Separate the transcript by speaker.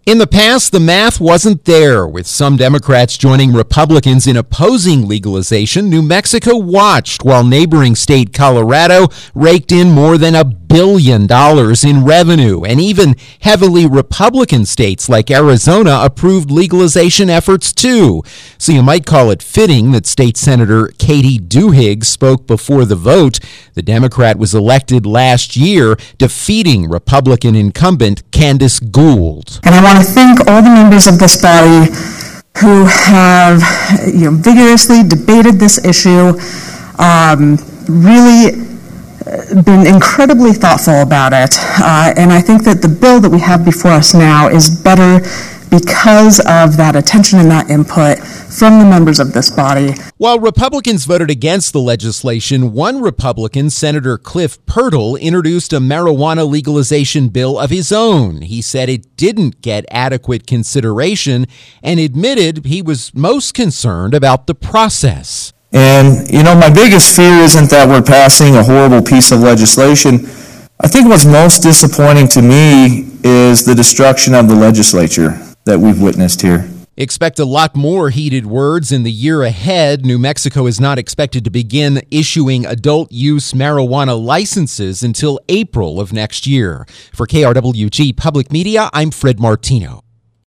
Speaker 1: In the past, the math wasn't there. With some Democrats joining Republicans in opposing legalization, New Mexico watched while neighboring state Colorado raked in more than $1 billion in revenue. And even heavily Republican states like Arizona approved legalization efforts too. So you might call it fitting that State Senator Katie Duhigg spoke before the vote. The Democrat was elected last year, defeating Republican incumbent Candace Gould.
Speaker 2: And I want to thank all the members of this body who have vigorously debated this issue, really been incredibly thoughtful about it. And I think that the bill that we have before us now is better because of that attention and that input from the members of this body.
Speaker 1: While Republicans voted against the legislation, one Republican, Senator Cliff Pirtle, introduced a marijuana legalization bill of his own. He said it didn't get adequate consideration and admitted he was most concerned about the process.
Speaker 3: And, my biggest fear isn't that we're passing a horrible piece of legislation. I think what's most disappointing to me is the destruction of the legislature that we've witnessed here.
Speaker 1: Expect a lot more heated words in the year ahead. New Mexico is not expected to begin issuing adult use marijuana licenses until April of next year. For KRWG Public Media, I'm Fred Martino.